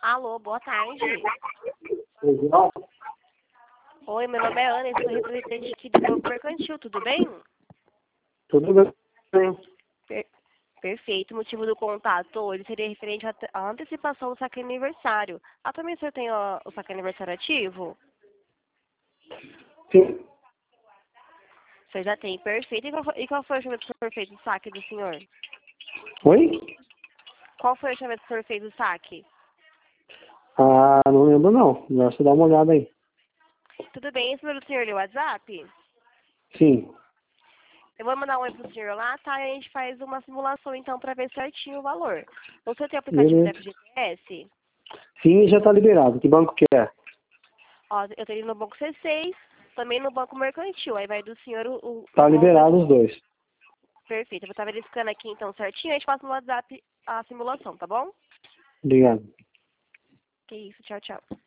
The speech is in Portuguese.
Alô, boa tarde. Oi, meu nome é Ana, eu sou representante aqui do Banco Mercantil, tudo bem? Tudo bem. Perfeito, o motivo do contato hoje seria referente à antecipação do saque aniversário. Atualmente o senhor tem o saque aniversário ativo? Sim. O senhor já tem, perfeito. E qual foi o chamamento que o senhor fez do saque do senhor? Oi? Qual foi o chamamento que o senhor fez do saque? Ah, não lembro não. Você dá uma olhada aí. Tudo bem, esse número do senhor é o WhatsApp? Sim. Eu vou mandar um oi pro senhor lá, tá? E a gente faz uma simulação então para ver certinho o valor. O senhor tem aplicativo da Beleza. FGTS? Sim, já tá liberado. Que banco que é? Ó, eu tenho no Banco C6, também no Banco Mercantil. Aí vai do senhor o Tá nome. liberado os dois. Perfeito. Eu vou estar verificando aqui então certinho. A gente passa no WhatsApp a simulação, tá bom? Obrigado. Que isso, tchau, tchau.